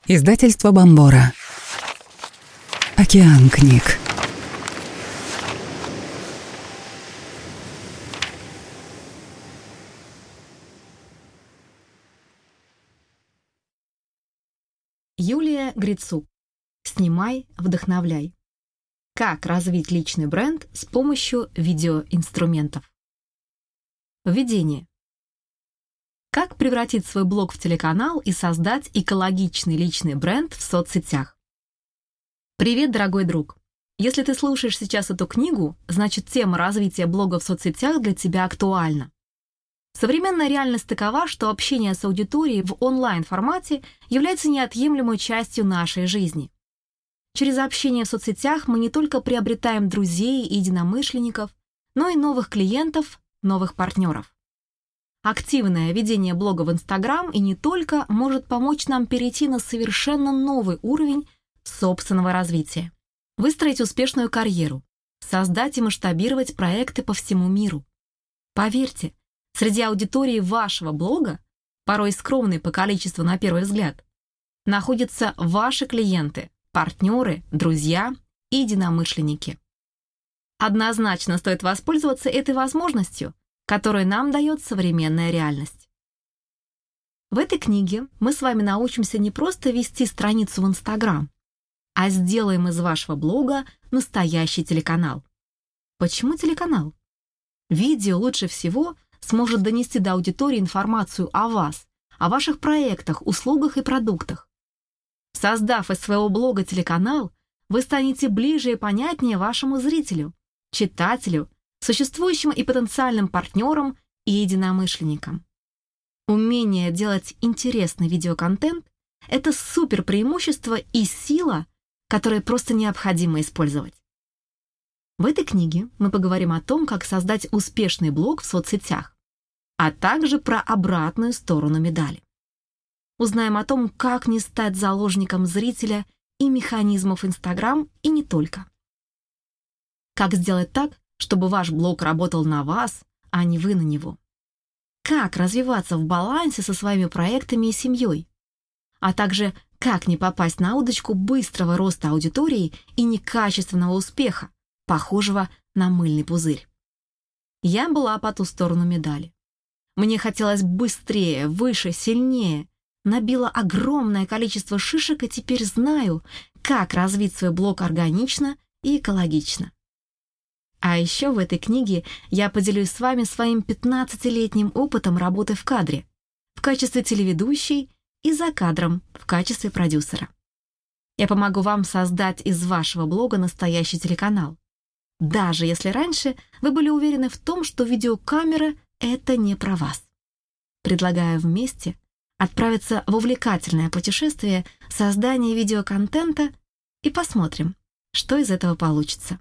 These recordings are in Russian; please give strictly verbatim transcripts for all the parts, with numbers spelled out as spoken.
Издательство Бомбора. Океан книг. Юлия Грицук. Снимай, вдохновляй. Как развить личный бренд с помощью видеоинструментов. Введение. Как превратить свой блог в телеканал и создать экологичный личный бренд в соцсетях? Привет, дорогой друг! Если ты слушаешь сейчас эту книгу, значит тема развития блога в соцсетях для тебя актуальна. Современная реальность такова, что общение с аудиторией в онлайн-формате является неотъемлемой частью нашей жизни. Через общение в соцсетях мы не только приобретаем друзей и единомышленников, но и новых клиентов, новых партнеров. Активное ведение блога в Инстаграм и не только может помочь нам перейти на совершенно новый уровень собственного развития, выстроить успешную карьеру, создать и масштабировать проекты по всему миру. Поверьте, среди аудитории вашего блога, порой скромной по количеству на первый взгляд, находятся ваши клиенты, партнеры, друзья и единомышленники. Однозначно стоит воспользоваться этой возможностью, которую нам дает современная реальность. В этой книге мы с вами научимся не просто вести страницу в Инстаграм, а сделаем из вашего блога настоящий телеканал. Почему телеканал? Видео лучше всего сможет донести до аудитории информацию о вас, о ваших проектах, услугах и продуктах. Создав из своего блога телеканал, вы станете ближе и понятнее вашему зрителю, читателю, существующим и потенциальным партнерам и единомышленникам. Умение делать интересный видеоконтент – это супер преимущество и сила, которые просто необходимо использовать. В этой книге мы поговорим о том, как создать успешный блог в соцсетях, а также про обратную сторону медали. Узнаем о том, как не стать заложником зрителя и механизмов Инстаграм и не только. Как сделать так, чтобы ваш блог работал на вас, а не вы на него. Как развиваться в балансе со своими проектами и семьей. А также, как не попасть на удочку быстрого роста аудитории и некачественного успеха, похожего на мыльный пузырь. Я была по ту сторону медали. Мне хотелось быстрее, выше, сильнее. Набила огромное количество шишек и теперь знаю, как развить свой блог органично и экологично. А еще в этой книге я поделюсь с вами своим пятнадцатилетним опытом работы в кадре, в качестве телеведущей и за кадром в качестве продюсера. Я помогу вам создать из вашего блога настоящий телеканал, даже если раньше вы были уверены в том, что видеокамера — это не про вас. Предлагаю вместе отправиться в увлекательное путешествие создания видеоконтента и посмотрим, что из этого получится.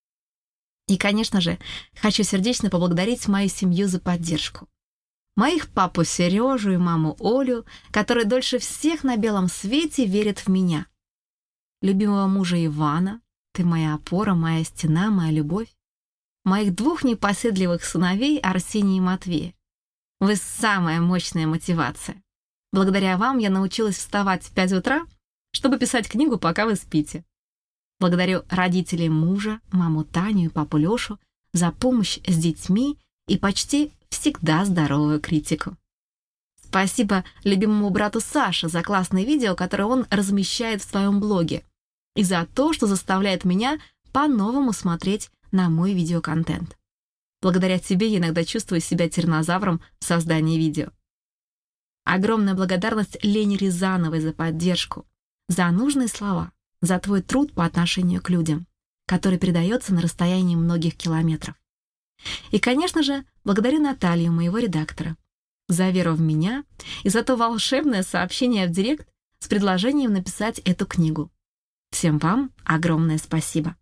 И, конечно же, хочу сердечно поблагодарить мою семью за поддержку. Моих папу Сережу и маму Олю, которые дольше всех на белом свете верят в меня. Любимого мужа Ивана, ты моя опора, моя стена, моя любовь. Моих двух непоседливых сыновей Арсения и Матвея. Вы самая мощная мотивация. Благодаря вам я научилась вставать в пять утра, чтобы писать книгу, пока вы спите. Благодарю родителей мужа, маму Таню и папу Лешу за помощь с детьми и почти всегда здоровую критику. Спасибо любимому брату Саше за классное видео, которое он размещает в своем блоге, и за то, что заставляет меня по-новому смотреть на мой видеоконтент. Благодаря тебе я иногда чувствую себя тираннозавром в создании видео. Огромная благодарность Лене Рязановой за поддержку, за нужные слова, за твой труд по отношению к людям, который передается на расстоянии многих километров. И, конечно же, благодарю Наталью, моего редактора, за веру в меня и за то волшебное сообщение в директ с предложением написать эту книгу. Всем вам огромное спасибо.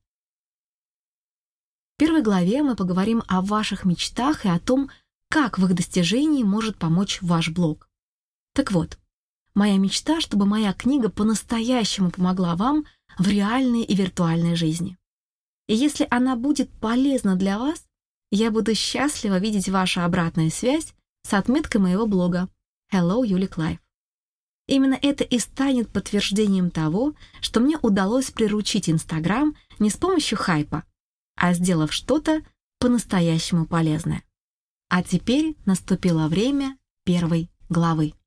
В первой главе мы поговорим о ваших мечтах и о том, как в их достижении может помочь ваш блог. Так вот, моя мечта, чтобы моя книга по-настоящему помогла вам в реальной и виртуальной жизни. И если она будет полезна для вас, я буду счастлива видеть вашу обратную связь с отметкой моего блога Hello, Юлик Life. Именно это и станет подтверждением того, что мне удалось приручить Инстаграм не с помощью хайпа, а сделав что-то по-настоящему полезное. А теперь наступило время первой главы.